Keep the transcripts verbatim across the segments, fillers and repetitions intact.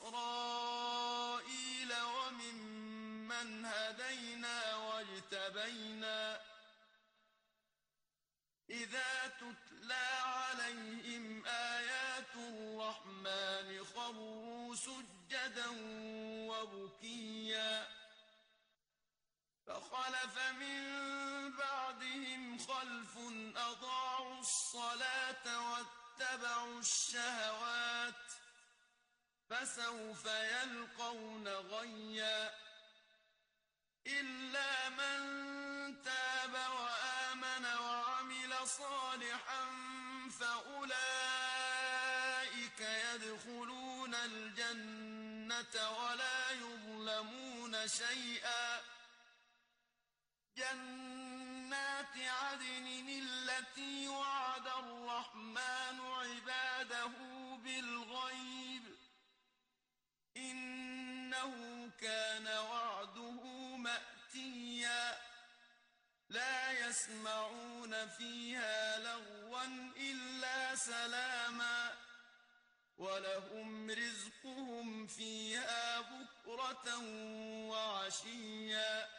إسرائيل وممن هدينا واجتبينا إذا تتلى عليهم آيات الرحمن خروا سجدا وبكيا فخلف من بعدهم خلف أضاعوا الصلاة واتبعوا الشهوات فسوف يلقون غيا إلا من تاب وآمن وعمل صالحا فأولئك يدخلون الجنة ولا يظلمون شيئا جنات عدن التي وعد الرحمن عباده بالغيب إنه كان وعده مأتيا لا يسمعون فيها لغوا إلا سلاما ولهم رزقهم فيها بكرة وعشيا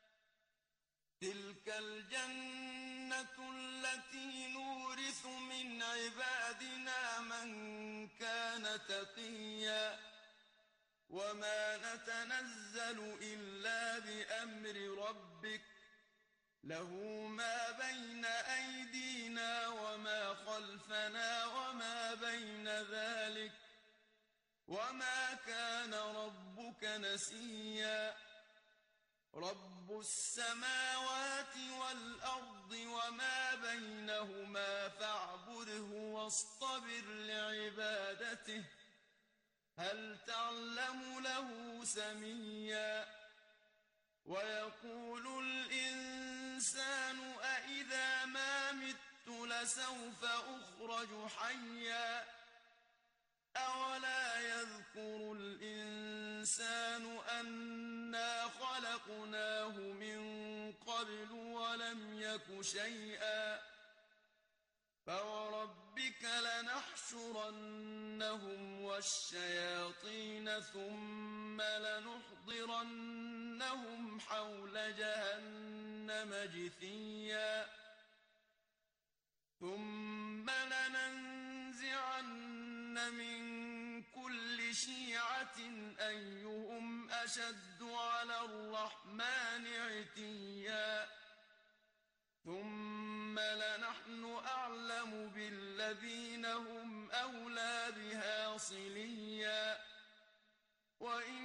تلك الجنة التي نورث من عبادنا من كان تقيا وما نتنزل إلا بأمر ربك له ما بين أيدينا وما خلفنا وما بين ذلك وما كان ربك نسيا رب السماوات والأرض وما بينهما فاعبده واصطبر لعبادته هل تعلم له سميا ويقول الإنسان أإذا ما مت لسوف أخرج حيا أولا يذكر الإنسان أنا خلقناه من قبل ولم يك شيئا فوربك لنحشرنهم والشياطين ثم لنحضرنهم حول جهنم جثيا ثم لننزعن من كل شيعة أيهم أشد على الرحمن عتيا ثم لنحن أعلم بالذين هم أولى بها صليا وإن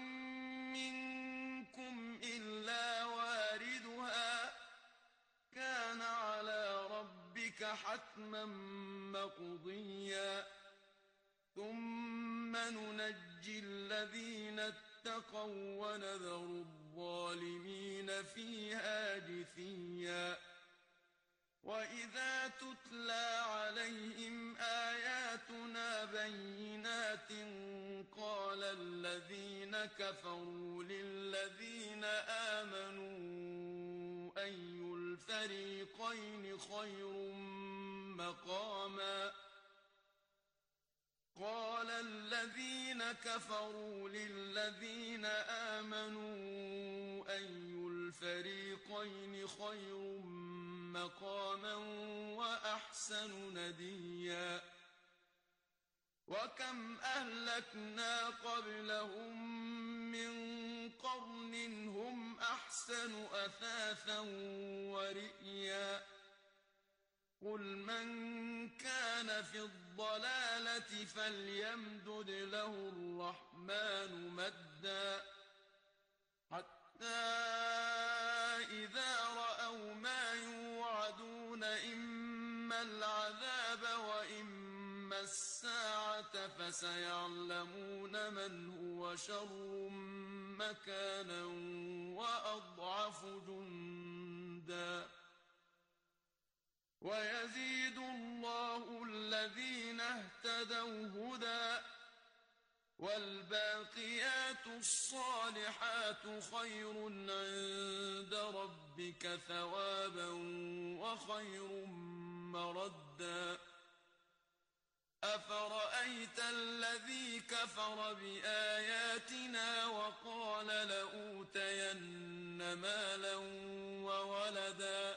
منكم إلا واردها كان على ربك حتما مقضيا ثم ننجي الذين اتقوا ونذر الظالمين فيها جثيا وإذا تتلى عليهم آياتنا بينات قال الذين كفروا للذين آمنوا أي الفريقين خير مقاما قال الذين كفروا للذين آمنوا أي الفريقين خير مقاما وأحسن نديا وكم أهلكنا قبلهم من قرن هم أحسن أثاثا ورئيا قل من كان في الضلالة فليمدد له الرحمن مدا حتى إذا رأوا ما يوعدون إما العذاب وإما الساعة فسيعلمون من هو شر مكانا وأضعف جندا ويزيد الله الذين اهتدوا هدى والباقيات الصالحات خير عند ربك ثوابا وخير مردا أفرأيت الذي كفر بآياتنا وقال لأوتين مالا وولدا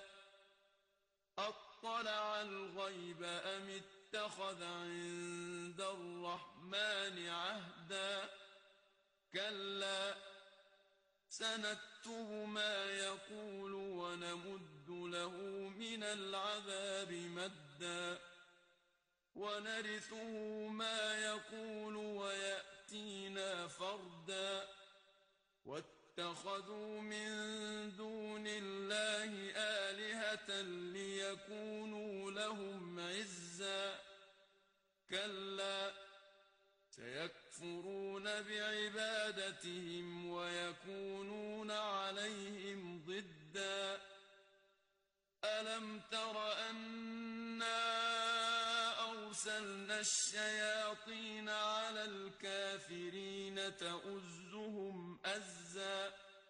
أطلع الغيب أم اتخذ عند الرحمن عهدا كلا سنكتب ما يقول ونمد له من العذاب مدا ونرثه ما يقول ويأتينا فردا واتخذوا من دون الله آلهة ليكونوا لهم عزا كلا سيكفرون بعبادتهم ويكونون عليهم ضدا ألم تر أنا أرسلنا الشياطين على الكافرين تؤزهم أزا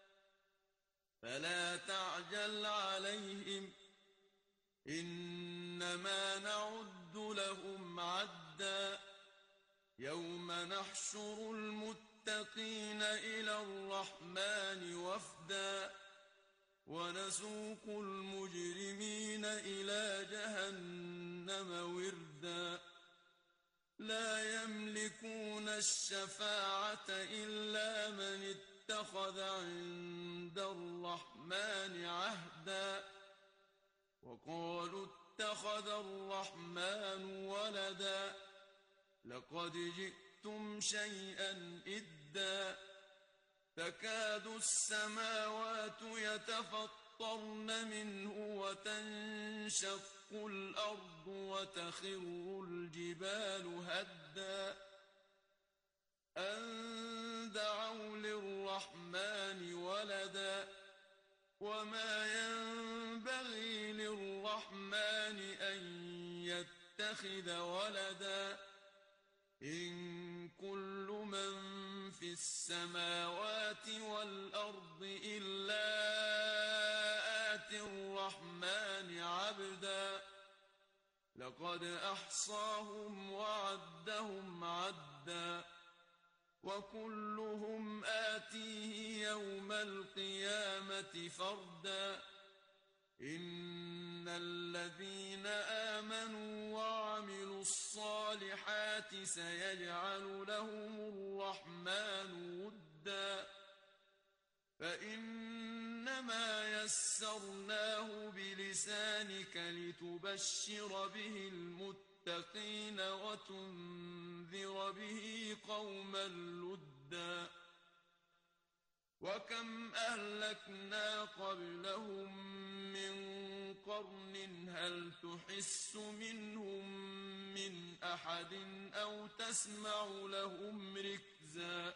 فلا تعجل عليهم إنما نعد لهم عدا يوم نحشر المتقين إلى الرحمن وفدا ونسوق المجرمين إلى جهنم وردا لا يملكون الشفاعة إلا من اتخذ عند الرحمن عهدا وقالوا اتخذ الرحمن ولدا لقد جئتم شيئا إدا تكاد السماوات يتفطرن منه وتنشق الأرض وتخر الجبال هدا أن دعوا للرحمن ولدا وما ينبغي للرحمن أن يتخذ ولدا إن كل من في السماوات والأرض إلا آتي الرحمن عبدا لقد أحصاهم وعدهم عدا وكلهم آتيه يوم القيامة فردا إن الذين آمنوا وعملوا الصالحات سيجعل لهم الرحمن ودا فإنما يسرناه بلسانك لتبشر به المتقين وتنذر به قوما لدا وكم أهلكنا قبلهم من قرن هل تحس منهم من أحد أو تسمع لهم ركزا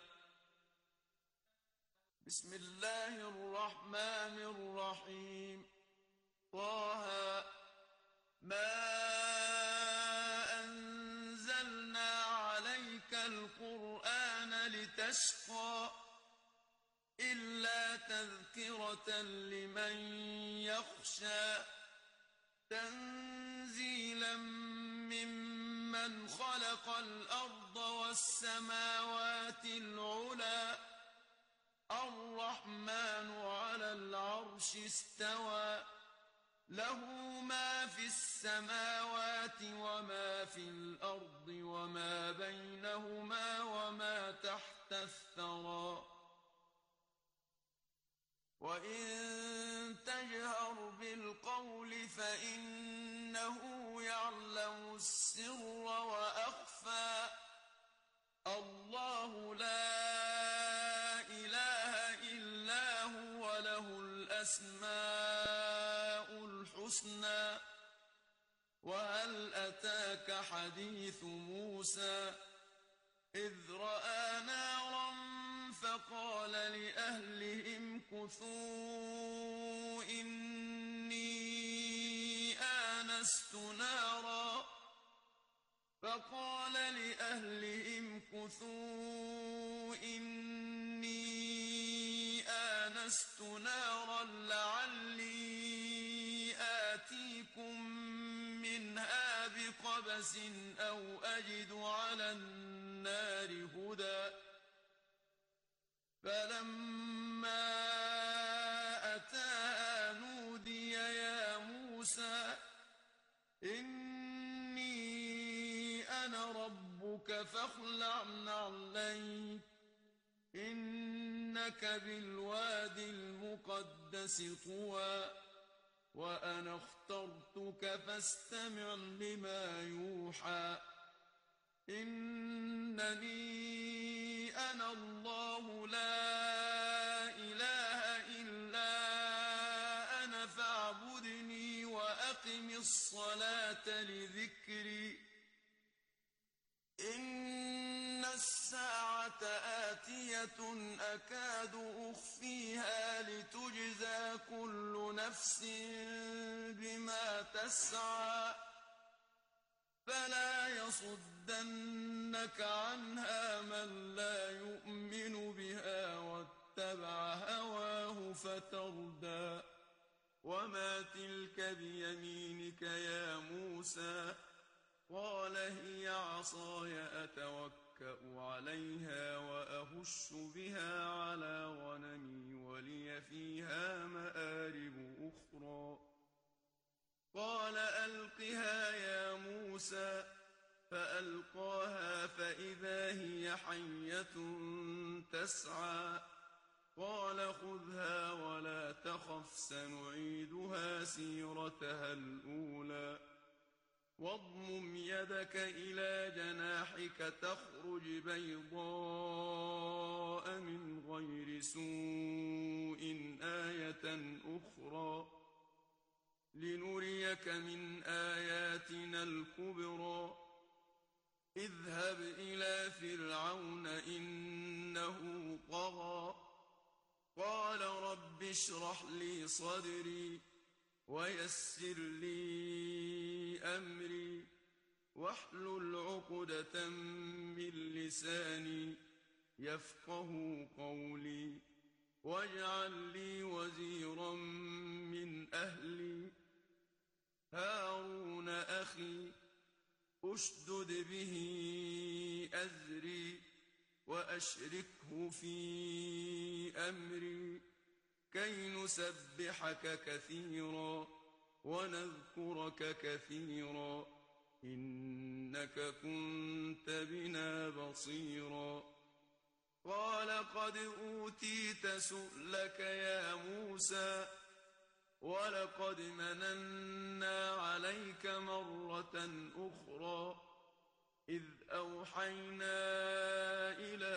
بسم الله الرحمن الرحيم طه ما أنزلنا عليك القرآن لتشقى إلا تذكرة لمن يخشى تنزيلا ممن خلق الأرض والسماوات العلى الرحمن على العرش استوى له ما في السماوات وما في الأرض وما بينهما وما تحت الثرى وإن تجهر بالقول فإنه يعلم السر وأخفى الله لا إله إلا هو له الأسماء الحسنى وهل أتاك حديث موسى إذ رأى نارا فقال لأهلهم كثوا إني آنست نارا فقال لأهلهم كثوا إني آنست نارا لعلي آتيكم منها بقبس عبس أو أجد على النار هدى فلما أتاها نودي يا موسى إني أنا ربك فاخلع نعليك إنك بالواد المقدس طوى وأنا اخترتك فاستمع لما يوحى إنني أنا الله لا إله إلا أنا فاعبدني وأقم الصلاة لذكري إن الساعة آتية أكاد أخفيها لتجزى كل نفس بما تسعى فلا يصدنك عنها من لا يؤمن بها واتبع هواه فتردى وما تلك بيمينك يا موسى قال هي عصاي أتوكأ عليها وأهش بها على غنمي ولي فيها مآرب أخرى قال ألقها يا موسى فألقاها فإذا هي حية تسعى قال خذها ولا تخف سنعيدها سيرتها الأولى واضمم يدك إلى جناحك تخرج بيضاء من غير سوء آية أخرى لنريك من آياتنا الكبرى اذهب إلى فرعون إنه طغى قال رب اشرح لي صدري ويسر لي أمري واحلل عقدة من لساني يفقه قولي واجعل لي وزيرا من أهلي هارون أخي أشدد به أزري وأشركه في أمري كي نسبحك كثيرا ونذكرك كثيرا إنك كنت بنا بصيرا قال قد أوتيت سؤلك يا موسى ولقد مننا عليك مرة أخرى إذ أوحينا إلى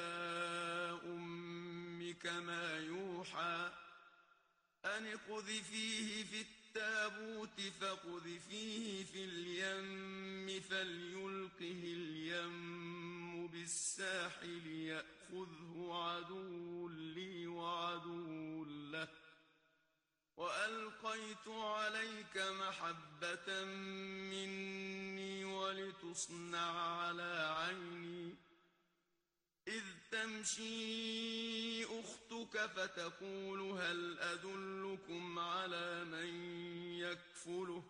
أمك ما يوحى أن اقذفيه في التابوت فاقذفيه في اليم فليلقه اليم بالساحل يأخذه عدو لي وعدو له وألقيت عليك محبة مني ولتصنع على عيني إذ تمشي أختك فتقول هل أدلكم على من يكفله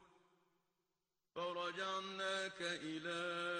فرجعناك إلى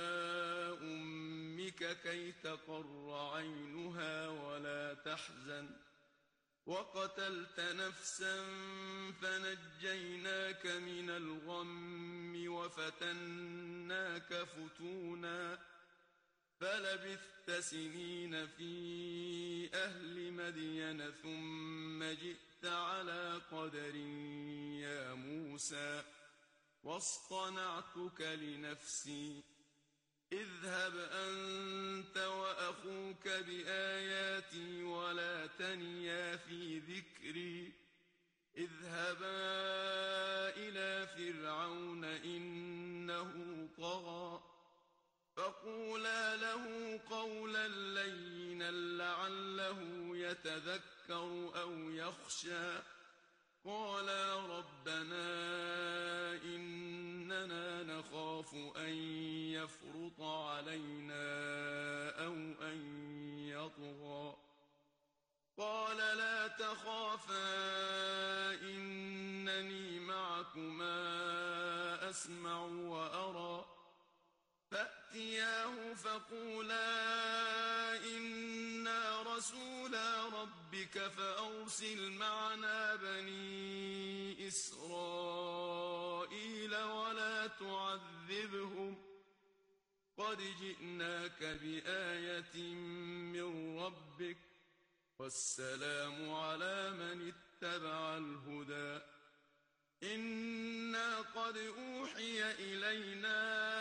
أمك كي تقر عينها ولا تحزن وقتلت نفسا فنجيناك من الغم وفتناك فتونا فلبثت سنين في أهل مدين ثم جئت على قدر يا موسى واصطنعتك لنفسي اذهب أنت وأخوك بآياتي ولا تنيا في ذكري اذهبا إلى فرعون إنه طغى فقولا له قولا لينا لعله يتذكر أو يخشى قالا ربنا إننا نخاف أن يفرط علينا أو أن يطغى قال لا تخافا إنني معكما أسمع وأرى فأتياه فقولا إنا رسولا ربك فأرسل معنا بني إسرائيل ولا تعذبهم قد جئناك بآية من ربك والسلام على من اتبع الهدى إنا قد أوحي إلينا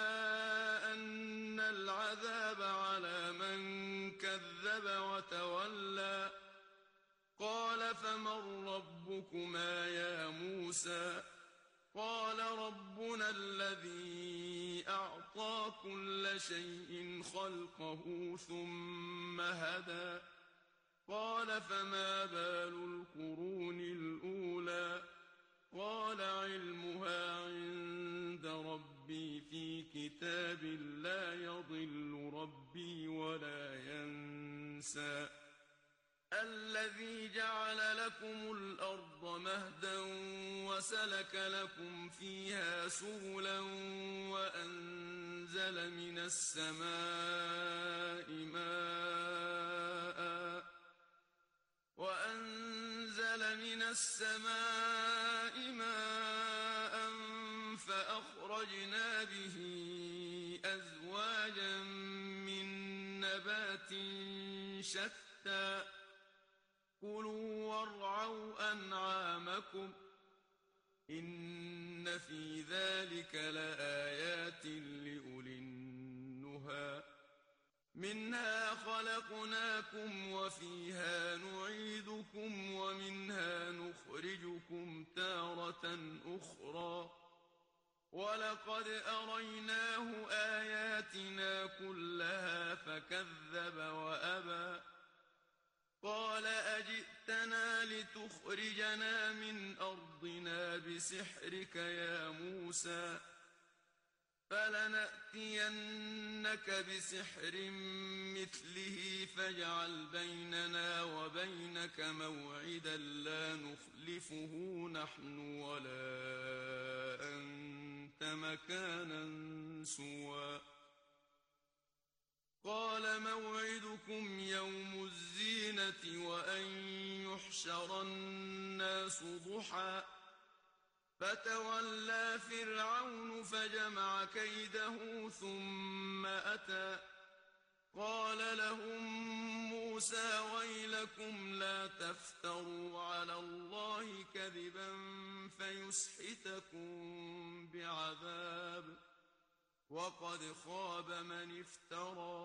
أن العذاب على من كذب وتولى قال فمن ربكما يا موسى قال ربنا الذي أعطى كل شيء خلقه ثم هدى قال فما بال القرون الأولى قال علمها عند ربي في كتاب لا يضل ربي ولا ينسى الذي جعل لكم الأرض مهدا وسلك لكم فيها سبلا وأنزل من السماء ماء وأنزل من السماء ماء فأخرجنا به أزواجا من نبات شتى كلوا وارعوا أنعامكم إن في ذلك لآيات لأولي النهى منها خلقناكم وفيها نعيدكم ومنها نخرجكم تارة أخرى ولقد أريناه آياتنا كلها فكذب وأبى قال أجئتنا لتخرجنا من أرضنا بسحرك يا موسى فلنأتينك بسحر مثله فاجعل بيننا وبينك موعدا لا نخلفه نحن ولا أنت مكانا سوى قال موعدكم يوم الزينة وأن يحشر الناس ضحى فتولى فرعون فجمع كيده ثم أتى قال لهم موسى ويلكم لا تفتروا على الله كذبا فيسحتكم بعذاب وقد خاب من افترى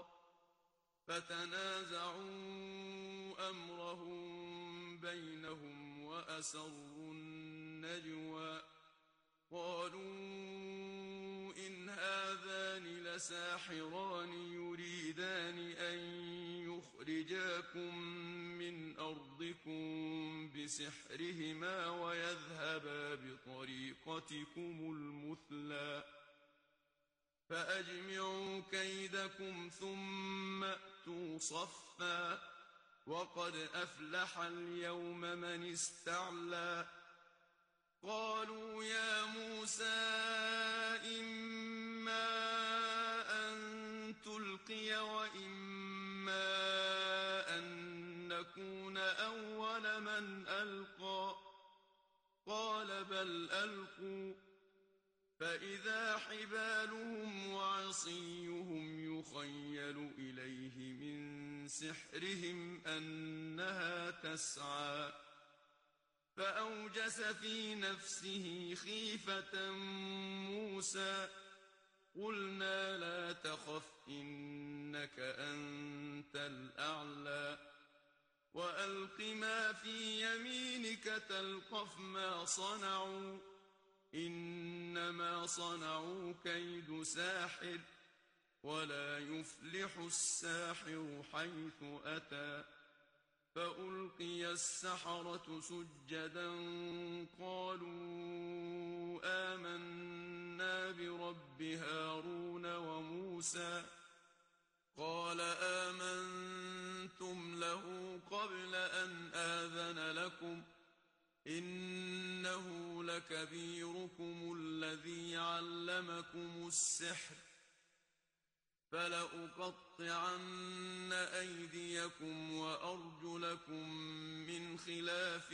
فتنازعوا أمرهم بينهم وأسروا النجوى قالوا إن هذان لساحران يريدان أن يخرجاكم من أرضكم بسحرهما ويذهبا بطريقتكم المثلى فأجمعوا كيدكم ثم أتوا صفا وقد أفلح اليوم من استعلى قالوا يا موسى إما أن تلقي وإما أن نكون أول من ألقى قال بل ألقوا فإذا حبالهم وعصيهم يخيل إليه من سحرهم أنها تسعى فأوجس في نفسه خيفة موسى قلنا لا تخف إنك أنت الأعلى وألق ما في يمينك تلقف ما صنعوا إنما صنعوا كيد ساحر ولا يفلح الساحر حيث أتى فألقي السحرة سجدا قالوا آمنا برب هارون وموسى قال آمنتم له قبل أن آذن لكم إنه لكبيركم الذي علمكم السحر فلأقطعن أيديكم وأرجلكم من خلاف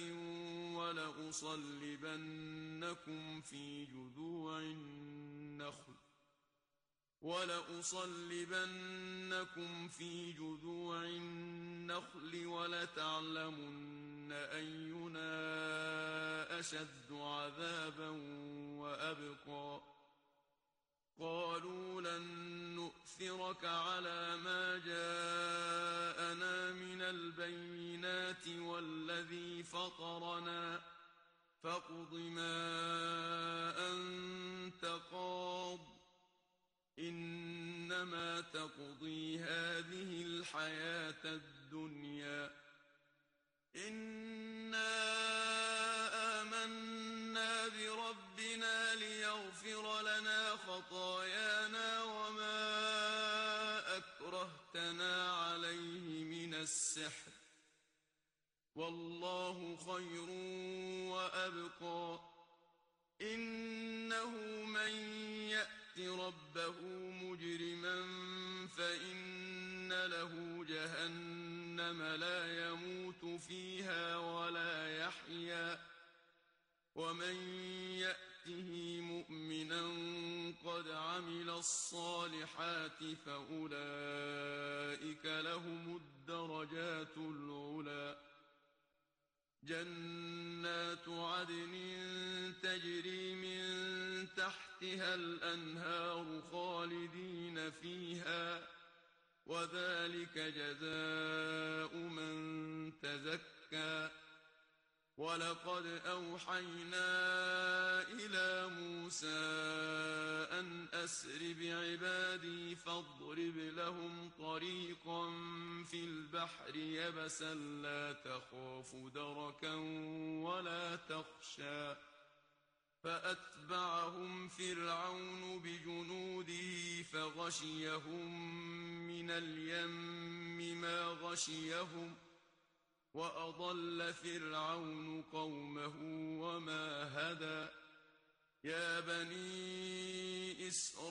ولأصلبنكم في جذوع النخل ولأصلبنكم في جذوع النخل ولتعلمن أينا أشد عذابا وأبقى قالوا لن نؤثرك على ما جاءنا من البينات والذي فطرنا فاقض ما أنت قاض إنما تقضي هذه الحياة الدنيا إنا آمنا بربنا ليغفر لنا خطايانا وما أكرهتنا عليه من السحر والله خير وأبقى إنه من يأت ربه مجرما فإن له جهنم لا يموت فيها ولا يحيا ومن يأته مؤمنا قد عمل الصالحات فأولئك لهم الدرجات العلى جنات عدن تجري من تحتها الأنهار خالدين فيها وذلك جزاء من تزكى ولقد أوحينا إلى موسى أن أسر بعبادي فاضرب لهم طريقا في البحر يبسا لا تخاف دركا ولا تخشى فأتبعهم فرعون بجنوده فغشيهم من اليم ما غشيهم وأضل فرعون قومه وما هدى يا بني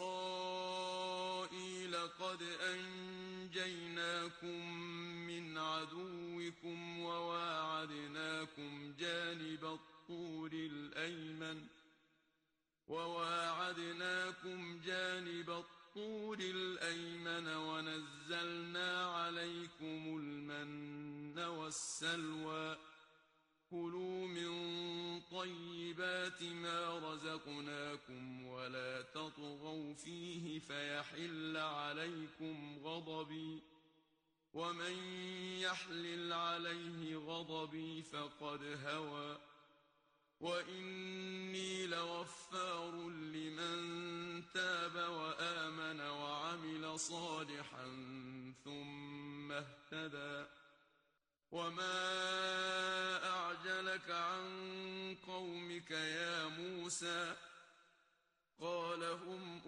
إسرائيل قد أنجيناكم من عدوكم وواعدناكم جانب الطور الأيمن وواعدناكم جانب الطور الأيمن ونزلنا عليكم المن والسلوى كلوا من طيبات ما رزقناكم ولا تطغوا فيه فيحل عليكم غضبي ومن يحلل عليه غضبي فقد هوى وإني لغفار لمن تاب وآمن وعمل صالحا ثم اهتدى وما أعجلك عن قومك يا موسى قال هم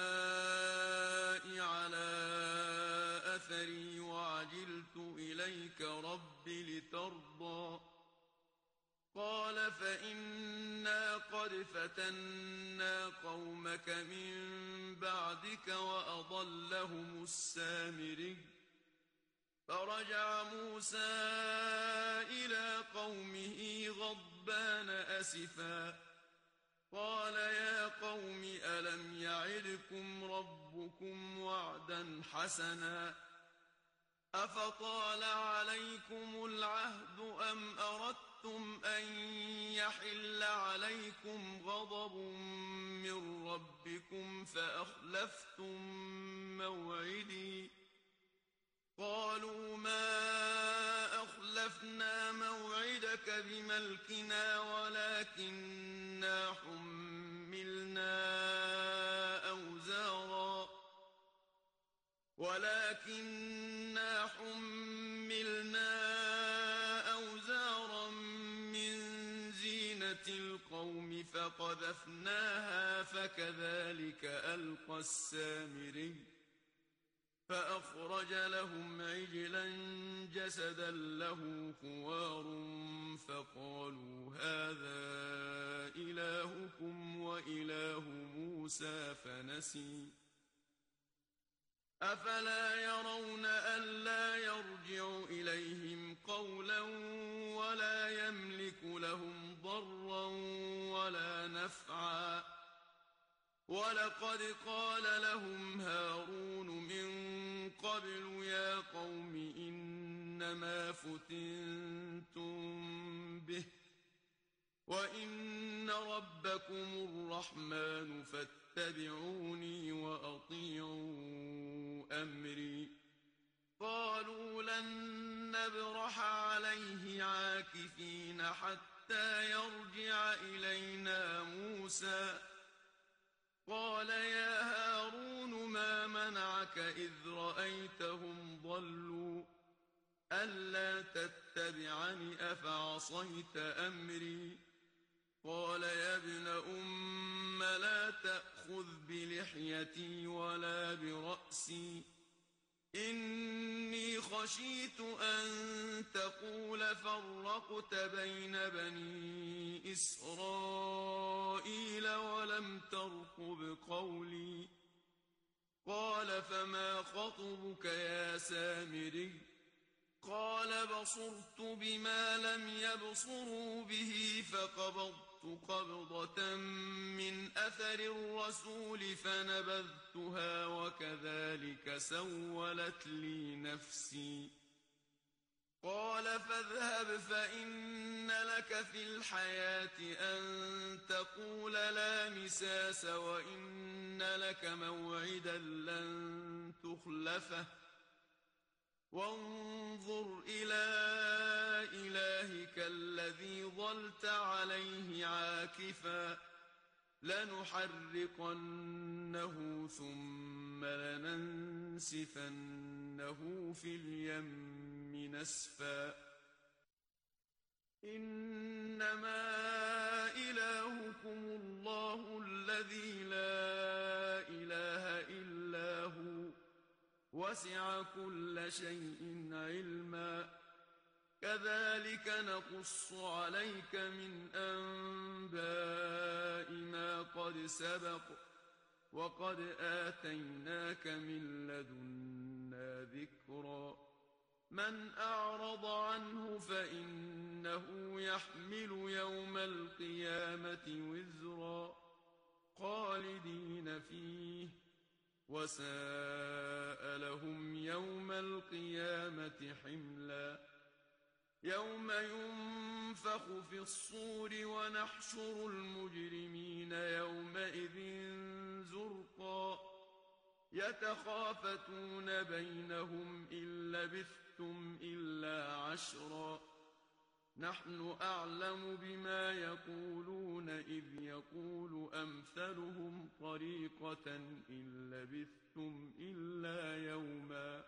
أولئك على أثري وعجلت إليك رب لترضى قال فإنا قد فتنا قومك من بعدك وأضلهم السامري فرجع موسى إلى قومه غضبان أسفا قال يا قوم ألم يعدكم ربكم وعدا حسنا أفطال عليكم العهد أم أردتم أن يحل عليكم غضب من ربكم فأخلفتم موعدي قالوا ما أخلفنا موعدك بملكنا ولكننا حملنا أوزارا ولكننا حملنا أوزارا من زينة القوم فقذفناها فكذلك ألقى السامري فأخرج لهم عجلا جسدا له خوار فقالوا هذا إلهكم وإله موسى فنسي أفلا يرون ألا يرجع إليهم قولا ولا يملك لهم ضرا ولا نفعا ولقد قال لهم هارون من قبل يا قوم إنما فتنتم به وإن ربكم الرحمن فاتبعوني وأطيعوا أمري قالوا لن نبرح عليه عاكفين حتى يرجع إلينا موسى قال يا هارون ما منعك إذ رأيتهم ضلوا ألا تتبعني أفعصيت أمري قال يا ابن أم لا تأخذ بلحيتي ولا برأسي إني خشيت أن تقول فرقت بين بني إسرائيل ولم ترقب قولي قال فما خطبك يا سامري قال بصرت بما لم يبصروا به فقبضت قبضة من أثر الرسول فنبذتها وكذلك سولت لي نفسي قال فاذهب فإن لك في الحياة أن تقول لا مساس وإن لك موعدا لن تخلفه وانظر إلى إلهك الذي ظلت عليه عاكفا لنحرقنه ثم لننسفنه في اليم نسفا إنما إلهكم الله الذي لا إله إلا هو وسع كل شيء علما كذلك نقص عليك من أنباء ما قد سبق وقد آتيناك من لدنا ذكرا من أعرض عنه فإنه يحمل يوم القيامة وزرا خالدين فيه وساء لهم يوم القيامة حملا يوم ينفخ في الصور ونحشر المجرمين يومئذ زرقا يتخافتون بينهم إن لبثتم إلا عشرا نحن أعلم بما يقولون إذ يقول أمثلهم طريقة إن لبثتم إلا يوما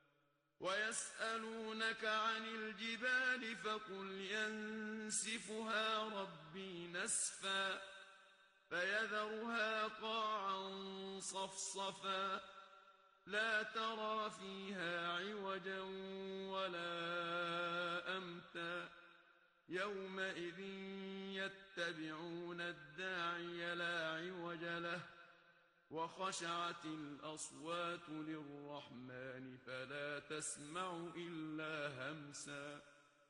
ويسألونك عن الجبال فقل ينسفها ربي نسفا فيذرها قاعا صفصفا لا ترى فيها عوجا ولا أمتا يومئذ يتبعون الداعي لا عوج له وخشعت الأصوات للرحمن فلا تسمع إلا همسا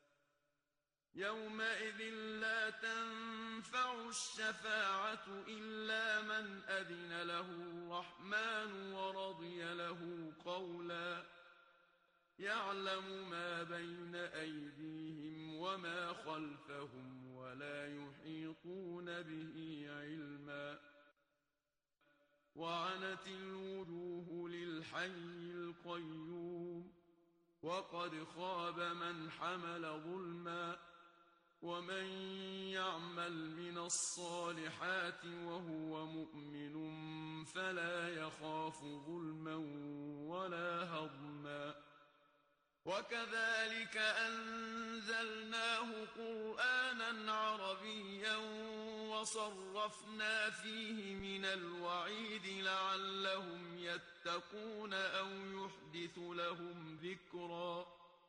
يومئذ لا تنفع الشفاعة إلا من أذن له الرحمن ورضي له قولا يعلم ما بين أيديهم وما خلفهم ولا يحيطون به علما وعنت الوجوه للحي القيوم وقد خاب من حمل ظلما ومن يعمل من الصالحات وهو مؤمن فلا يخاف ظلما ولا هضما وكذلك أنزلناه قرآنا عربيا وصرفنا فيه من الوعيد لعلهم يتقون أو يحدث لهم ذكرا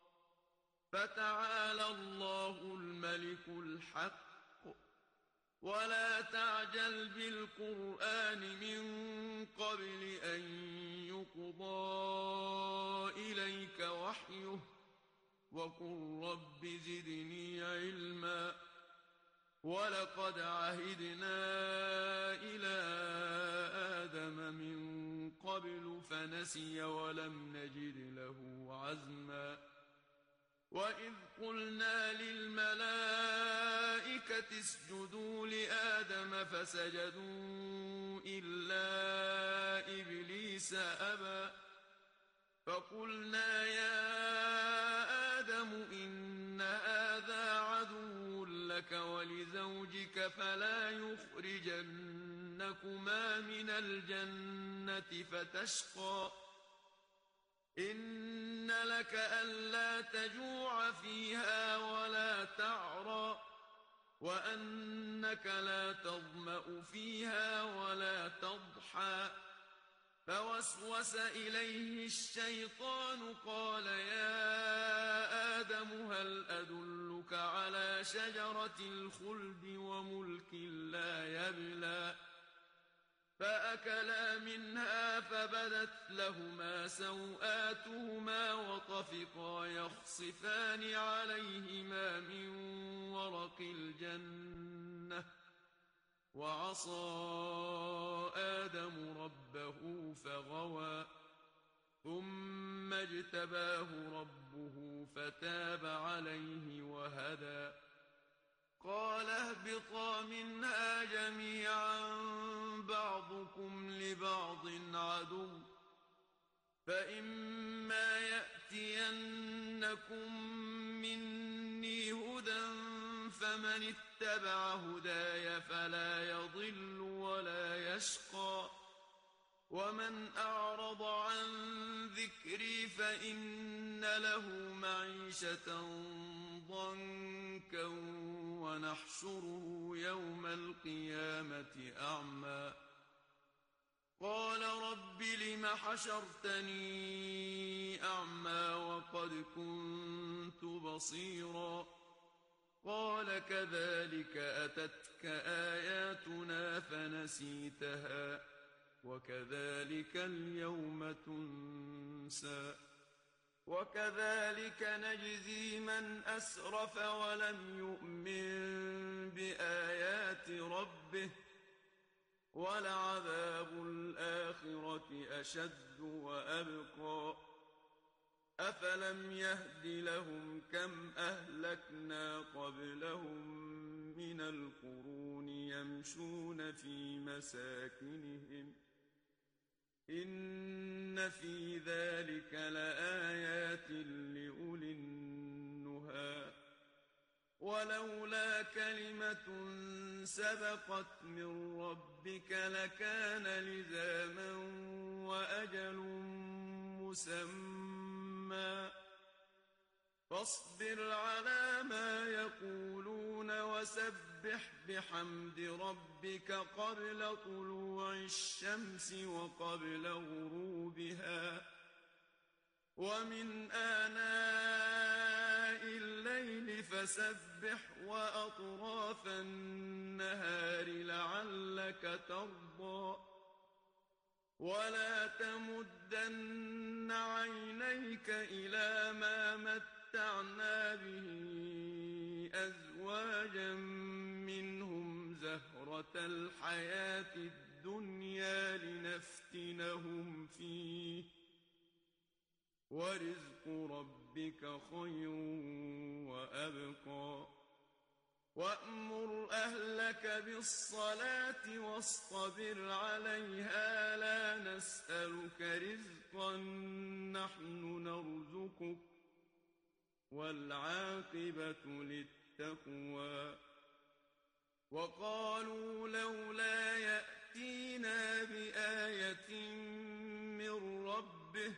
فتعالى الله الملك الحق ولا تعجل بالقرآن من قبل أن يقضى إليك وحيه وقل رب زدني علما ولقد عهدنا إلى آدم من قبل فنسي ولم نجد له عزما وإذ قلنا للملائكة اسجدوا لآدم فسجدوا إلا إبليس أبى فقلنا يا آدم إن هذا عدو لك ولزوجك فلا يخرجنكما من الجنة فتشقى إن لك ألا تجوع فيها ولا تعرى وأنك لا تظمأ فيها ولا تضحى فوسوس إليه الشيطان قال يا آدم هل أدلك على شجرة الخلد وملك لا يبلى فأكلا منها فبدت لهما سوآتهما وطفقا يخصفان عليهما من ورق الجنة وعصى آدم ربه فغوى ثم اجتباه ربه فتاب عليه وهدى قال اهبطا منها جميعا بعضكم لبعض عدو فإما يأتينكم مني هدى فمن اتبع هداي فلا يضل ولا يشقى ومن أعرض عن ذكري فإن له معيشة ضنكا ونحشره يوم القيامة أعمى قال رب لم حشرتني أعمى وقد كنت بصيرا قال كذلك أتتك آياتنا فنسيتها وكذلك اليوم تنسى وكذلك نجزي من أسرف ولم يؤمن بآيات ربه ولعذاب الآخرة أشد وأبقى أفلم يهد لهم كم أهلكنا قبلهم من القرون يمشون في مساكنهم إن في ذلك لآيات لأولي النهى ولولا كلمة سبقت من ربك لكان لزاما وأجل مسمى فاصبر على ما يقولون وسبح بحمد ربك قبل طلوع الشمس وقبل غروبها ومن آناء الليل فسبح وأطراف النهار لعلك ترضى ولا تمدن عينيك إلى ما متعنا به أزواجا منهم زهرة الحياة الدنيا لنفتنهم فيه ورزق ربك خير وأبقى وأمر أهلك بالصلاة واصطبر عليها لا نسألك رزقا نحن نرزقك والعاقبة للتقوى وقالوا لولا يأتينا بآية من ربه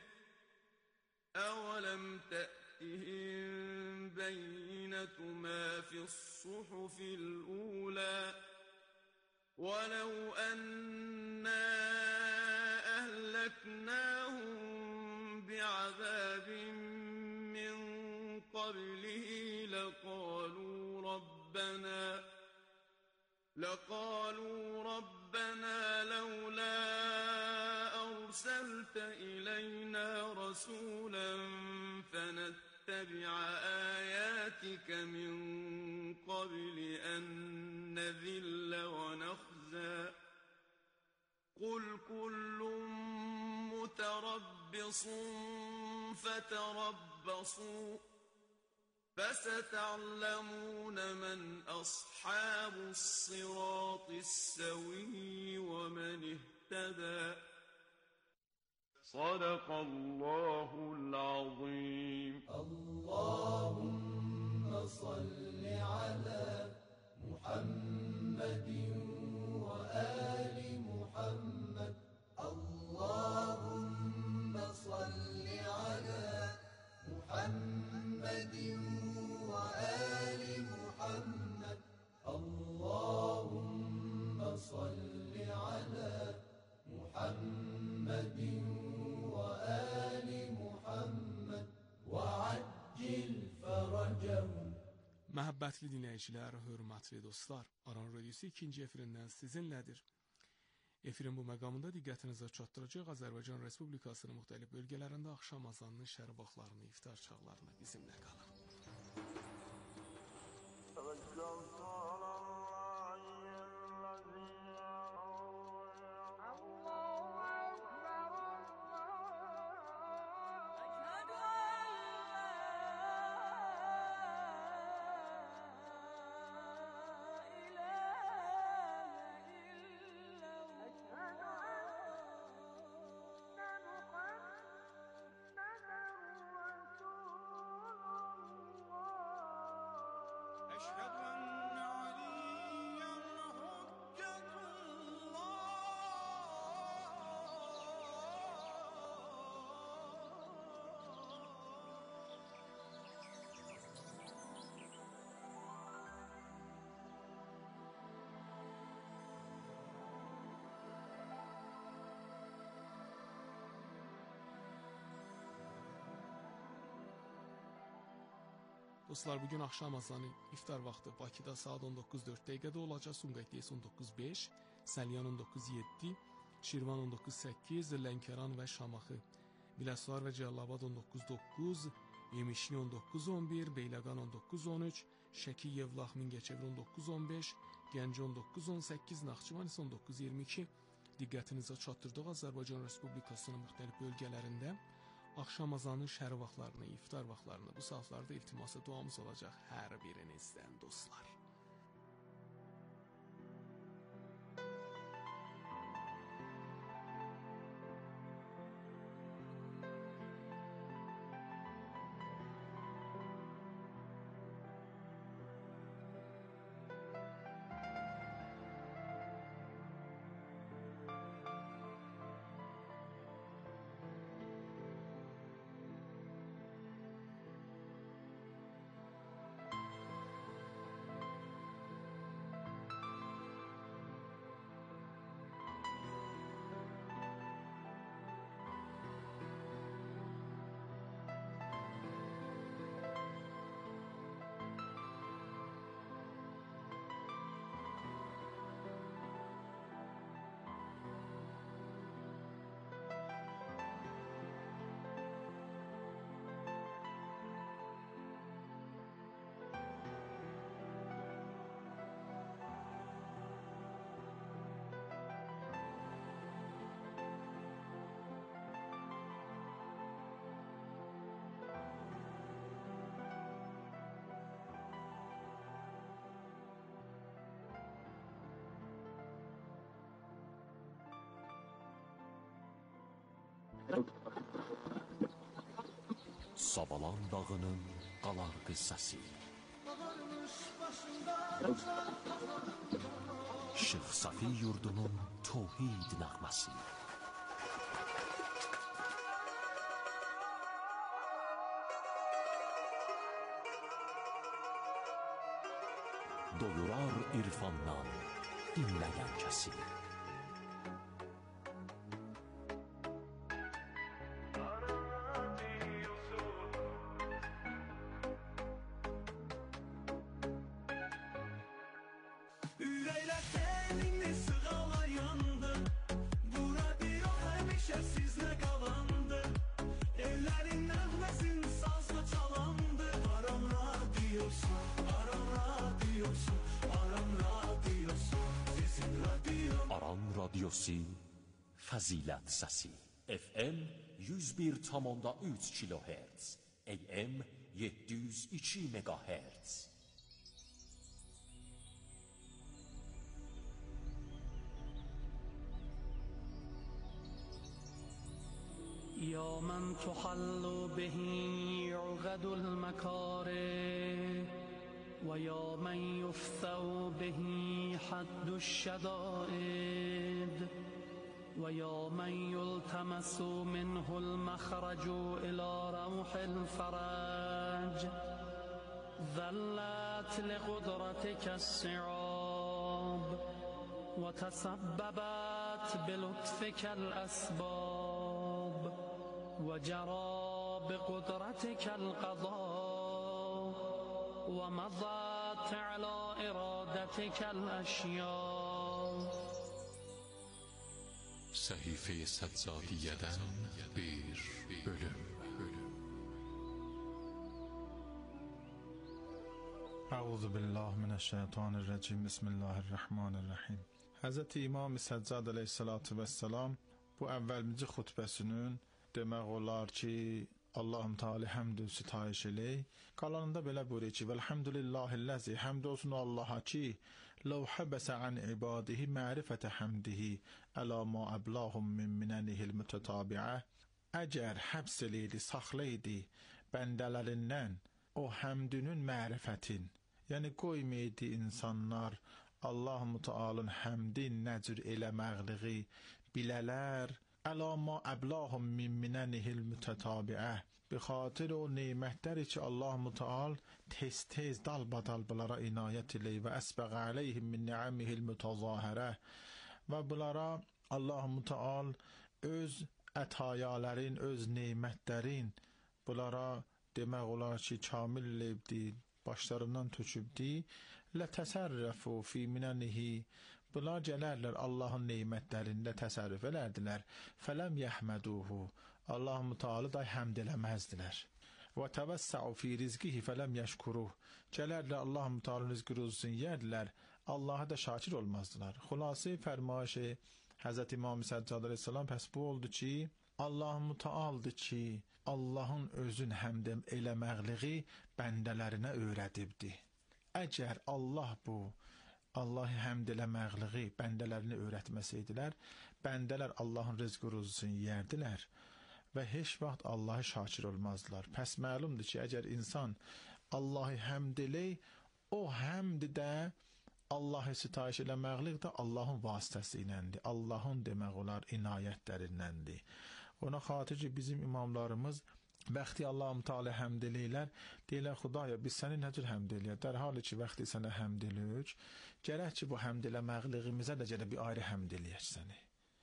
أولم تأتهم بينة ما في الصحف الأولى ولو أنا أهلكناهم بعذاب من قبله لقالوا ربنا لقالوا ربنا لولا أرسلت إلينا رسولا فنتبع آياتك من قبل أن نذل ونخزى قل كل متربص فتربصوا فستعلمون من أصحاب الصراط السوي ومن اهتدى صدق الله العظيم. اللهم صل على محمد وآل محمد. اللهم صل على محمد وآل محمد. اللهم صل على محمد وآل محمد وعجل فرجهم. Məhəbbətli dinləyicilər, hörmətli dostlar, Aran Radiosu ikinci efirindən sizinlədir. Efirin bu məqamında diqqətinizə çatdıracaq Azərbaycan Respublikasının müxtəlif bölgələrində axşam azanının şərab vaxtlarını, iftar çağlarını bizimlə qalın. Dostlar, bugün axşam azanı iftar vaxtı Bakıda saat on doqquz dörd dəqiqədə olacaq. Sumqayıtda on doqquz beş, Səlyan on doqquz yeddi, Şirvan on doqquz səkkiz, Lənkəran və Şamaxı, Biləsuvar və Cəlilabad on doqquz doqquz, Yemişli on doqquz on bir, Beyləqan on doqquz on üç, Şəki, Yevlax, Mingəçevir on doqquz on beş, Gəncə on doqquz on səkkiz, Naxçıvan isə on doqquz iyirmi iki. Diqqətinizə çatdırdıq Azərbaycan Respublikasının müxtəlif bölgələrində axşam azanın şəri vaxtlarını, iftar vaxtlarını, bu saatlarda iltiması duamız olacaq hər birinizdən dostlar. Sabalan dağının qalar qıssası, Şeyx Safi yurdunun tövhid nəğməsi, doyurar irfandan dinləyən kəsi. Ürəklər radiosi Fəzilət Səsi F M yüz bir tam onda üç kilohertz A M yedi yüz iki megahertz یا من تحل به عقد المکاره و یا من یفتو به حد الشدائد و یا من یلتمس منه المخرج الى روح الفرج ذلت لقدرتك الصعاب و تسببت بلطفك الاسباب و جرى بقدرتك القضاء و مضت على ارادتك الاشیاء. صحیفه سدزادیدن بیر بölüm. اعوذ بالله من الشیطان الرجیم. بسم الله الرحمن الرحیم. Həzrəti İmam Səccad əleyhissalatu vesselam bu əvvəlmici xutbəsinin demək olar ki, Allahum Teala həmd sitayiş elək. Qalanında belə buyurur ki, "Velhamdülillahillazi həmd olsun Allaha ki, law habasa an ibadihi ma'rifata hamdihi ala ma ablahum min minanihil mutatabi'ah." Əgər həbs eləydi, saxlaydı bəndələrindən o həmdünün mərifətin, yəni qoymaydı insanlar Allah-u Teala'nın həmdin nəcür eləməqliği bilələr. Əla ma əblahum min minənihil mütətəbi'ə, bi xatir o neymətləri ki Allah-u Teala tez-tez dalbadal bunlara inayət eləyir və əsbəq aleyhim min ni'amihil mütəzahirə və bunlara Allah-u Teala öz ətayaların, öz neymətlərin bunlara demək olar ki kamil eləyibdi, başlarından tökübdi. Lə təsərrəfu fi minənihi, bunlar gələrlər Allahın neymətlərində təsərrüf elərdilər. Fələm yəhməduhu, Allah-u Teala da həmd eləməzdilər. Və təvəssəu fi rizqihi fələm yəşkuruh, gələrlər Allah-u Teala rizqi ruzusunu yerdilər, Allaha da şakir olmazdılar. Xülasə fərmayışı Həzrət İmam Səccad əleyhissalam pəs bu oldu ki, Allah-u Teala'dır ki, Allahın özün həmd eləməqliği bəndələrinə öyrədibdi. Əgər Allah bu Allahı həmd eləməqliği bəndələrini öyrətməsəydilər, bəndələr Allahın rizqi ruzusunu yerdilər və heç vaxt Allahı şakir olmazdılar. Pəs məlumdur ki, əgər insan Allahı həmd elək, o həmd də Allahı sitayiş eləməqliq də Allahın vasitəsi iləndir. Allahın demək olar inayətlərindəndir. Ona xatir ki, bizim imamlarımız vaxtı Allah-u Teala həmd eləyirlər, deyirlər, Xudaya, biz səni necür həmd eləyək? Dərhal ki, vaxtı sənə həmd eləyək, gərək ki, bu həmd eləməqliğimizə də gərək bir ayrı həmd eləyək səni.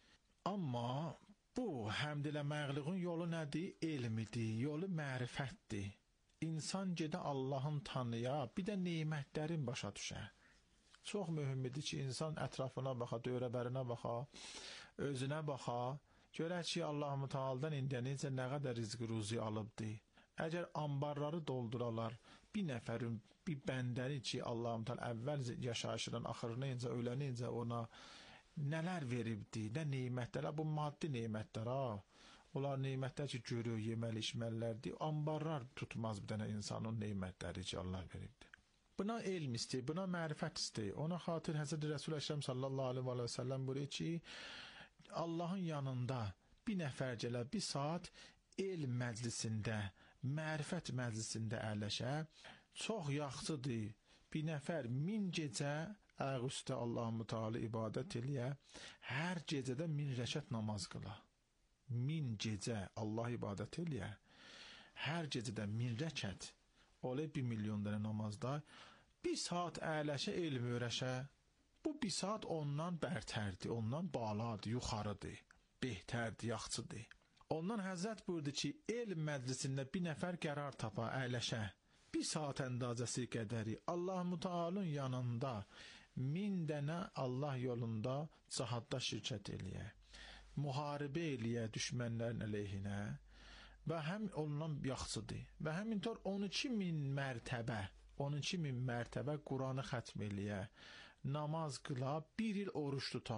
Amma bu həmd eləməqliğin yolu nədir? Elmidir, yolu mərifətdir. İnsan gedə Allahın tanıya, bir də neymətlərin başa düşə. Çox mühümmidir ki, insan ətrafına baxa, dövrəbərinə baxa, özünə baxa, görək ki, Allah-u Teala'dan indiyə necə nə qədər rizqi ruzi alıbdı. Əgər ambarları dolduralar, bir nəfərin, bir bəndəni ki, Allah-u Teala əvvəl yaşayışından axırına incə, öləni incə ona nələr veribdi, nə neymətlər, bu maddi neymətlər, ha. Onlar neymətlər ki, görür, yeməli, içməlilərdir, ambarlar tutmaz bir dənə insanın neymətləri ki, Allah veribdi. Buna elm istəyir, buna mərifət istəyir. Ona xatir Həzrət Rəsul Əkrəm sallallahu aleyhi və səlləm buyurur ki, Allahın yanında bir nəfər gələ, bir saat elm məclisində, mərifət məclisində əyləşə, çox yaxşıdır. Bir nəfər min gecə ayaq üstə Allah-u Teala ibadət eləyə, hər gecədə min rəkət namaz qıla. Min gecə Allah ibadət eləyə, hər gecədə min rəkət, olay bir milyon dənə namazda, bir saat əyləşə, elm öyrəşə, bu bir saat ondan bərtərdir, ondan baladır, yuxarıdır, behtərdir, yaxçıdır. Ondan Həzrət buyurdu ki, elm məclisində bir nəfər qərar tapa, əyləşə, bir saat əndazəsi qədəri Allah-u Teala'nın yanında min dənə Allah yolunda cihadda şirkət eləyə, müharibə eləyə düşmənlərin əleyhinə və həm ondan yaxçıdır və həmintor on iki min mərtəbə, on iki min mərtəbə Quranı xətm eləyə, namaz qıla, bir il oruç tuta.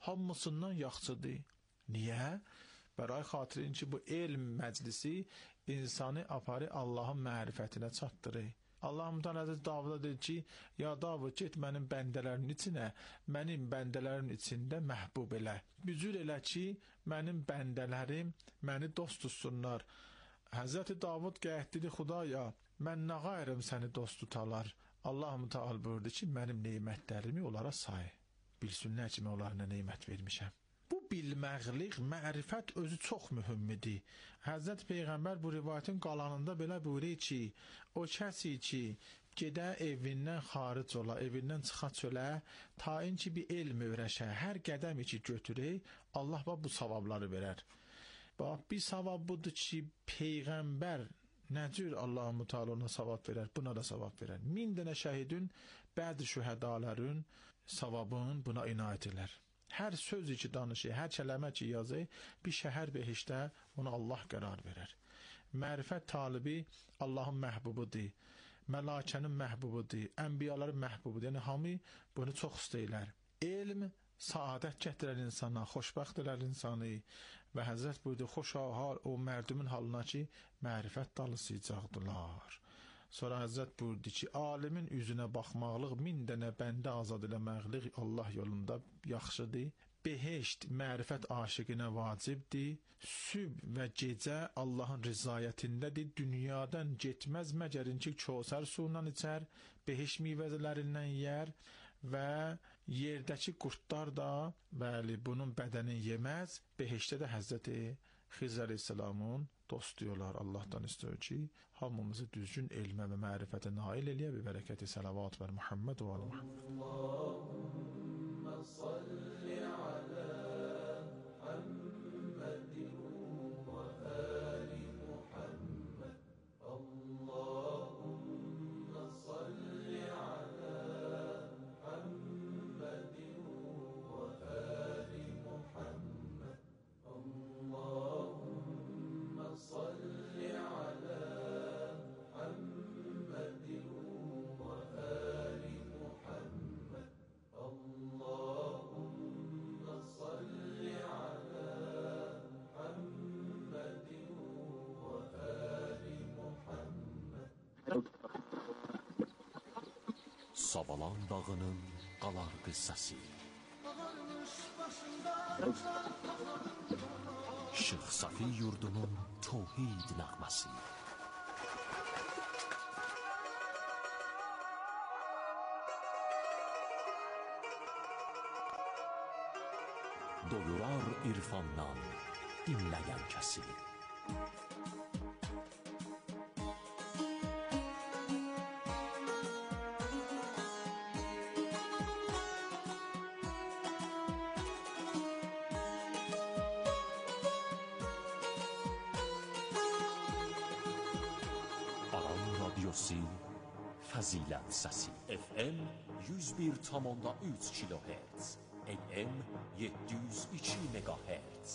hamısından yaxşıdır. Niyə? Bəray xatirin ki, bu elm məclisi insanı aparı Allahın mərifətinə çatdırır. Allah Mütəala Həzrəti Davuda deyir ki, ya Davud, get mənim bəndələrin içinə, mənim bəndələrin içində məhbub elə. Büzür elə ki, mənim bəndələrim məni dost tutsunlar. Həzrəti Davud qəyət dedi, Xudaya, mən nə qayrım səni dost tutalar. Allah Mütəala buyurdu ki, mənim neymətlərimi onlara say. Bilsinlər ki, mən onlara nə neymət vermişəm. Bu bilməqlik, mərifət özü çox mühümmidir. Həzrət Peyğəmbər bu rivayətin qalanında belə buyurur ki, o kəsi ki, gedə evindən xaric ola, evindən çıxa çölə, tayin ki, bir elm öyrəşə, hər qədəm ki, götürək, Allah bu savabları verər. Bax, bir savab budur ki, Peyğəmbər nə cür Allah-u Teala ona savab verər, buna da savab verər. Min dənə şəhidin, bəzi şühədaların savabın buna inayət elər. Hər söz ki danışır, hər kələmə ki yazır, bir şəhər behişdə ona Allah qərar verər. Mərifət talibi Allahın məhbubudur, mələkənin məhbubudur, ənbiyaların məhbubudur. Yəni, hamı bunu çox istəyirlər. Elm saadət gətirər insana, xoşbəxt edər insanı və Həzrət buyurdu, xoşahal o mərdumun halına ki, mərifət dalısıyacaqdılar. Sonra Həzrət buyurdu ki, alimin üzünə baxmaqlıq, min dənə bəndə azad eləməklik Allah yolunda yaxşıdır. Beheşt mərifət aşiqinə vacibdir. Süb və gecə Allahın rizayətindədir. Dünyadan getməz məgərin ki, Kəvsər suyundan içər, beheşt meyvələrindən yer və yerdəki qurtlar da, bəli, bunun bədəni yeməz. Beheştdə də Həzrəti Xizr əleyhissalamın dostuyurlar. Allah'tan istiyor ki hamımızı düzgün elmə və mərifətə nail eləyə və bərəkəti salavat və Muhammed və Muhammed. Allahümme salli ala Muhammedin və ali Muhammed. Allahümme salli ala Muhammedin və ali Muhammed. Allahümme salli ala Muhammedin ve ali Muhammed. Allahümme salli ala Muhammedin ve ali Muhammed. Savalan dağının qalar qıssası. Şeyx Safi yurdunun tövhid nəğməsi. Doyurar irfandan dinləyən kəsi. Fəzilət səsi. F M yüz bir tam üç kilohertz, A M yeddi yüz iki megahertz.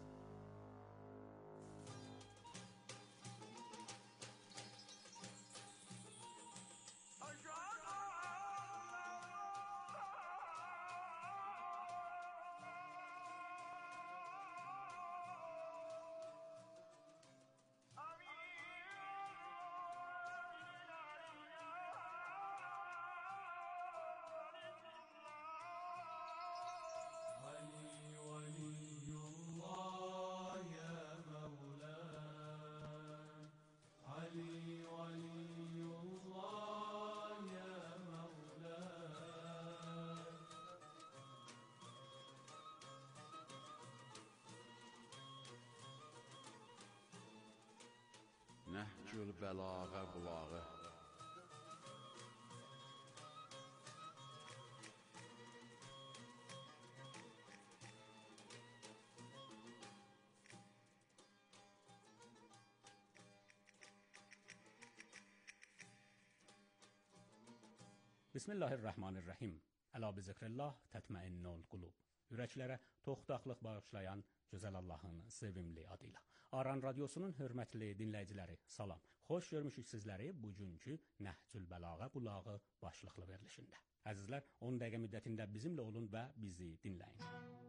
Nəhcül bəlağa bulağı. Bismillahirrahmanirrahim. Əla bi zikrillah tətməinnul qulub. Ürəklərə toxtaqlıq bağışlayan gözəl Allahın sevimli adıyla. Aran Radyosu'nun hörmətli dinləyiciləri, salam. Xoş görmüşük sizləri bugünkü Nəhcül Bəlağa Bulağa Bulağı başlıqlı verilişində. Əzizlər, on dəqiqə müddətində bizimlə olun və bizi dinləyin.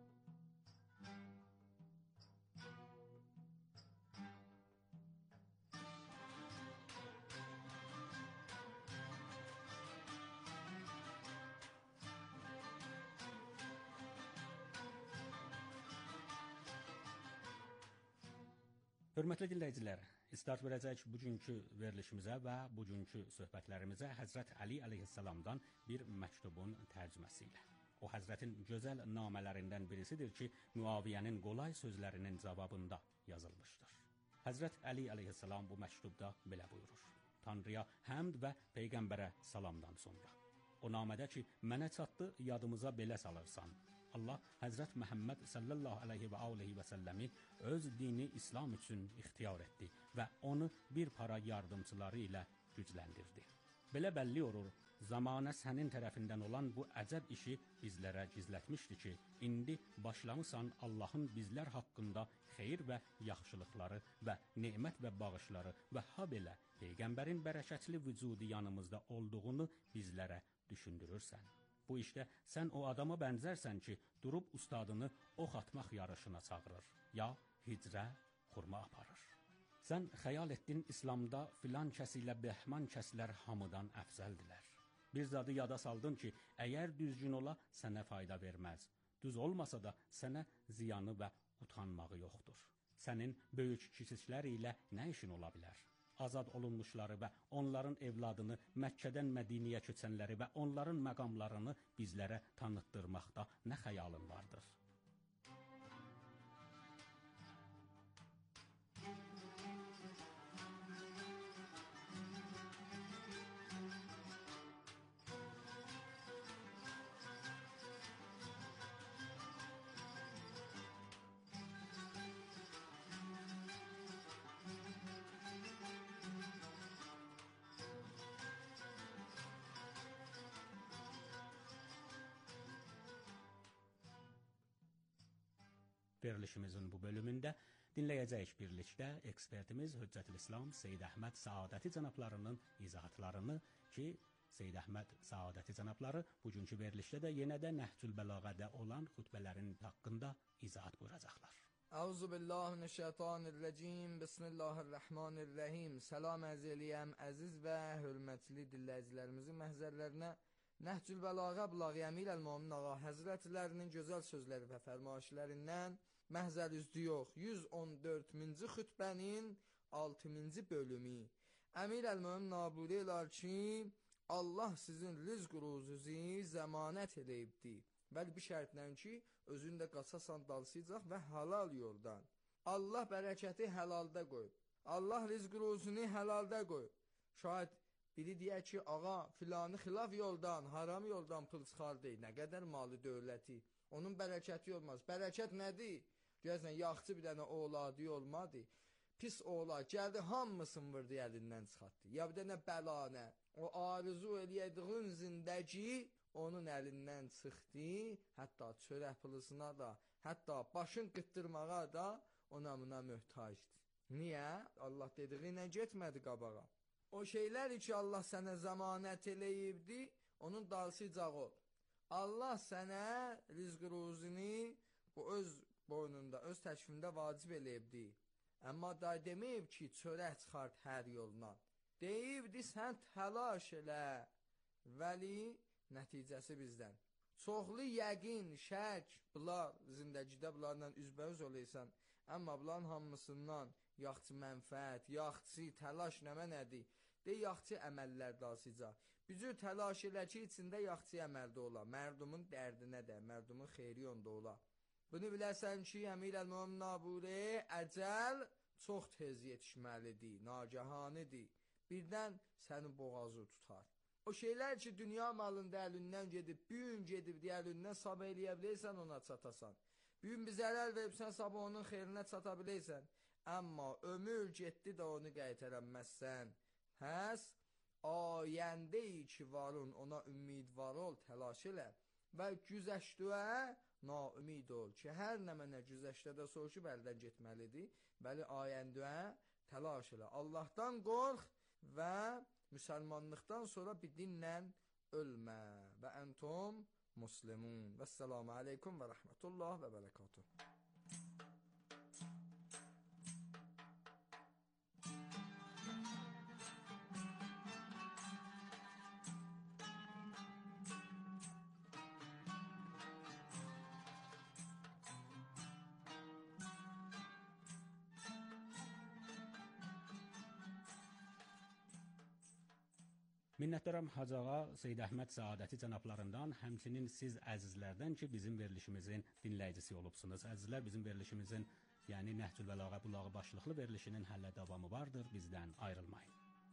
Hörmətli dinləyicilər, istart verəcək bugünkü verilişimizə və bugünkü söhbətlərimizə Həzrət Əli əleyhissalamdan bir məktubun tərcüməsi ilə. O, Həzrətin gözəl namələrindən birisidir ki, Müaviyənin qolay sözlərinin cavabında yazılmışdır. Həzrət Əli əleyhissalam bu məktubda belə buyurur: Tanrıya həmd və Peyğəmbərə salamdan sonra. O namədə ki, mənə çatdı, yadımıza belə salırsan. Allah Həzrət Məhəmməd sallallahu aleyhi və aleyhi və səlləmi öz dini İslam üçün ixtiyar etdi və onu bir para yardımçıları ilə gücləndirdi. Belə bəlli olur, zamanə sənin tərəfindən olan bu əcəb işi bizlərə gizlətmişdi ki, indi başlamısan Allahın bizlər haqqında xeyir və yaxşılıqları və nemət və bağışları və ha belə Peyğəmbərin bərəkətli vücudu yanımızda olduğunu bizlərə düşündürürsən. Bu işdə sən o adama bənzərsən ki, durub ustadını ox atmaq yarışına çağırır, ya hicrə xurma aparır. Sən xəyal etdin İslamda filan kəs ilə behman kəslər hamıdan əfzəldilər. Bir zadı yada saldın ki, əgər düzgün ola, sənə fayda verməz. Düz olmasa da sənə ziyanı və utanmağı yoxdur. Sənin böyük kiçiklər ilə nə işin ola bilər? Azad olunmuşları və onların evladını Məkkədən Mədiniyə köçənləri və onların məqamlarını bizlərə tanıtdırmaqda nə xəyalın vardır? Verilişimizin bu bölümündə dinləyəcəyik birlikdə ekspertimiz Hüccətülislam Seyyid Əhməd Səadəti cənablarının izahatlarını ki, Seyyid Əhməd Səadəti cənabları bugünkü verilişdə də yenə də Nəhcül Bəlağədə olan xütbələrin haqqında izahat buyuracaqlar. Euzubillahimineşşeytanirracim. Bismillahirrahmanirrahim. Salam ərz eləyəm əziz və hörmətli dinləyicilərimizin məhzərlərinə. Nəhcül Bəlağə Bulaq Əmir Əl-Momin Ağa Həzrətlərinin gözəl sözləri və fərmayişlərindən məhzər üzdü yox, yüz on dördüncü xütbənin altıncı bölümü. Əmir Əl-Momin Naburi elər ki, Allah sizin rizq ruzunuzu zəmanət eləyibdi. Bəli, bir şərtlə ki, özün də qaçasan dalsıyacaq və halal yoldan. Allah bərəkəti həlalda qoyub. Allah rizq ruzunu həlalda qoyub. Şayət biri deyək ki, ağa, filanı xilaf yoldan, haram yoldan pul çıxardı, nə qədər malı dövləti, onun bərəkəti olmaz. Bərəkət nədir? Görəsən, yaxçı bir dənə oğladı olmadı, pis oğlad, gəldi, hamısını vurdu, əlindən çıxartdı. Ya bir dənə bəlanə, o arzu eləyədiğin zindəgi onun əlindən çıxdı, hətta çörək pulısına da, hətta başın qıtdırmağa da ona buna möhtacdır. Niyə? Allah dediği ilə getmədi qabağa. O şeylər ki, Allah sənə zəmanət eləyibdi, onun dalsıcaq ol. Allah sənə rizq ruzunu bu öz boynunda, öz təşvində vacib eləyibdi. Amma da deməyib ki, çörək çıxart hər yoldan. Deyibdi, sən təlaş elə, vəli nəticəsi bizdən. Çoxlu yəqin, şək, bunlar zindəgidə bunlarla üzbəüz olaysan, amma bunların hamısından yaxçı mənfəət, yaxçı təlaş nəmə nədir? Dey, yaxçı əməllər dasıca. Bücür təlaş elə ki, içində yaxçı əməldə ola. Mərdumun dərdinə də, mərdumun xeyri onda ola. Bunu biləsən ki, Əmir Əl-Momin Naburi əcəl çox tez yetişməlidir, nagahanidir. Birdən sənin boğazı tutar. O şeylər ki, dünya malında əlindən gedib, büyün gedib deyə əlindən sabah eləyə biləysən, ona çatasan. Büyün bir zərər veribsən, sabah onun xeyrinə çata biləysən. Amma ömür getdi də onu qaytarəməzsən. Həs, ayəndə-i ki varın, ona ümidvar ol, təlaş elə və güzəşdüə naümid ol ki, hər nə mənə güzəşdədə soğuşub əldən getməlidir. Bəli, ayəndüə təlaş elə. Allahdan qorx və müsəlmanlıqdan sonra bir dinlə ölmə. Və entum muslimun. Vəssalamu aleykum və rəhmətullah və bərəkatuh. Minnətdaram Hacı ağa Seyyid Əhməd Səadəti cənablarından, həmçinin siz əzizlərdən ki, bizim verilişimizin dinləyicisi olubsunuz. Əzizlər, bizim verilişimizin, yəni Nəhcül Bəlağə Bulağı başlıqlı verilişinin hələ davamı vardır, bizdən ayrılmayın.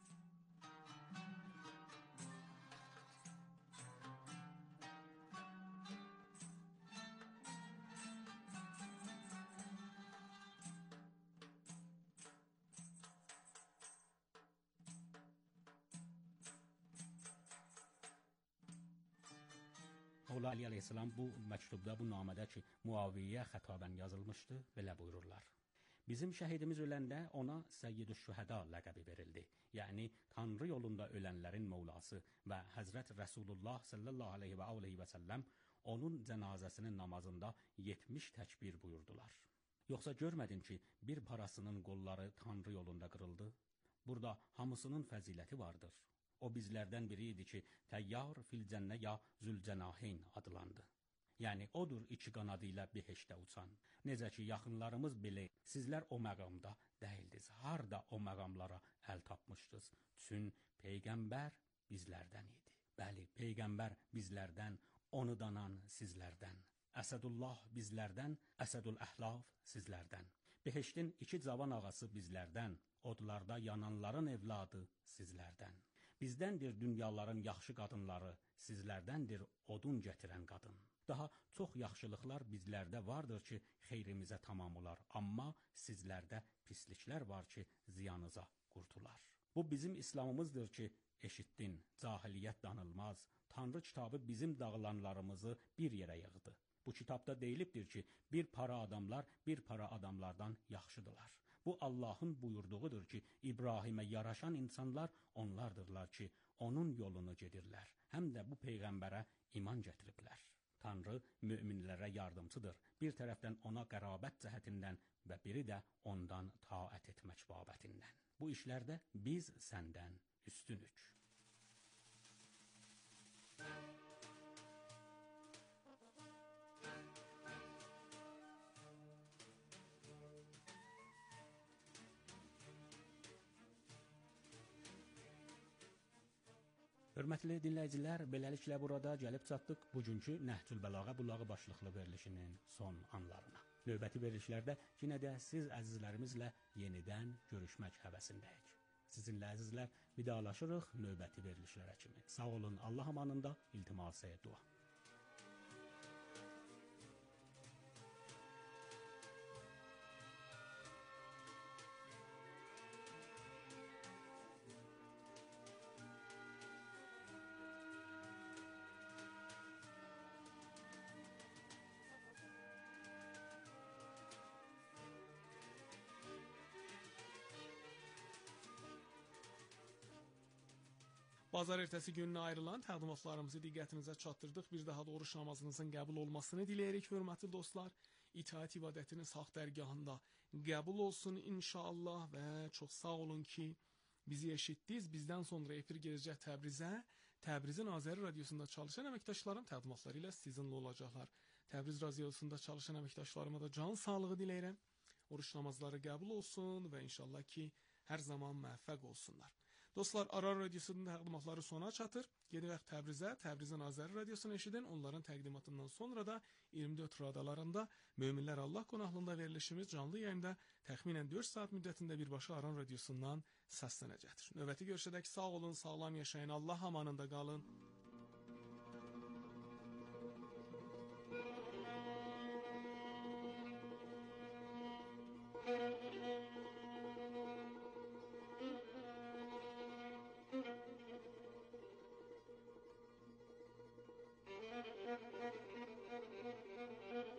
Molla Ali Aleyhisselam bu məktubda, bu namədə ki, Muaviyyə xətabən yazılmışdı, belə buyururlar. Bizim şəhidimiz öləndə ona Səyyid-ü Şühəda ləqəbi verildi. Yəni, Tanrı yolunda ölənlərin Mevlası və Həzrət Rəsulullah sallallahu aleyhi və aleyhi və səlləm onun cənazəsinin namazında yetmiş təkbir buyurdular. Yoxsa görmədin ki, bir parasının qolları Tanrı yolunda qırıldı? Burada hamısının fəziləti vardır. O bizlərdən biri idi ki, Təyyar fil cənnə ya Zülcənaheyn adlandı. Yəni, odur iki qanadı ilə behişdə uçan. Necə ki, yaxınlarımız belə, sizlər o məqamda deyildiniz. Harda o məqamlara əl tapmışdınız? Çün Peyğəmbər bizlərdən idi. Bəli, Peyğəmbər bizlərdən, onu danan sizlərdən. Əsədullah bizlərdən, Əsədul Əhlaf sizlərdən. Behiştin iki cavan ağası bizlərdən, odlarda yananların evladı sizlərdən. Bizdəndir dünyaların yaxşı qadınları, sizlərdəndir odun gətirən qadın. Daha çox yaxşılıqlar bizlərdə vardır ki, xeyrimizə tamam olar, amma sizlərdə pisliklər var ki, ziyanıza qurtular. Bu bizim İslamımızdır ki, eşitdin, cahiliyyət danılmaz, Tanrı kitabı bizim dağılanlarımızı bir yerə yığdı. Bu kitabda deyilibdir ki, bir para adamlar bir para adamlardan yaxşıdırlar. Bu Allahın buyurduğudur ki, İbrahimə yaraşan insanlar onlardırlar ki, onun yolunu gedirlər. Həm də bu Peyğəmbərə iman gətiriblər. Tanrı müminlərə yardımcıdır. Bir tərəfdən ona qərabət cəhətindən və biri də ondan taət etmək babətindən. Bu işlərdə biz səndən üstünük. Hörmətli dinləyicilər, beləliklə burada gəlib çatdıq bugünkü Nəhcül Bəlağə Bulağı başlıqlı verilişinin son anlarına. Növbəti verilişlərdə yenə də siz əzizlərimizlə yenidən görüşmək həvəsindəyik. Sizinlə əzizlər vidalaşırıq növbəti verilişlərə kimi. Sağ olun, Allah amanında, iltiması dua. Bazar ertəsi gününə ayrılan təqdimatlarımızı diqqətinizə çatdırdıq. Bir daha da oruç namazınızın qəbul olmasını diləyirik, hörmətli dostlar. İtaət ibadətinin sağ dərgahında qəbul olsun inşallah və çox sağ olun ki, bizi eşitdiniz. Bizdən sonra efir gedəcək Təbrizə. Təbrizin Azəri Radiosunda çalışan əməkdaşlarım təqdimatları ilə sizinlə olacaqlar. Təbriz Radiosunda çalışan əməkdaşlarıma da can sağlığı diləyirəm. Oruç namazları qəbul olsun və inşallah ki, hər zaman müvəffəq olsunlar. Dostlar, Arar Radiosunun təqdimatları sona çatır. Gedək Təbrizə, Təbrizin Azəri Radiosunu eşidin. Onların təqdimatından sonra da iyirmi dörd radalarında Möminlər Allah qonaqlığında verilişimiz canlı yayında təxminən dörd saat müddətində birbaşa Aran Radiosundan səslənəcəkdir. Növbəti görüşədək sağ olun, sağlam yaşayın, Allah amanında qalın. Thank you.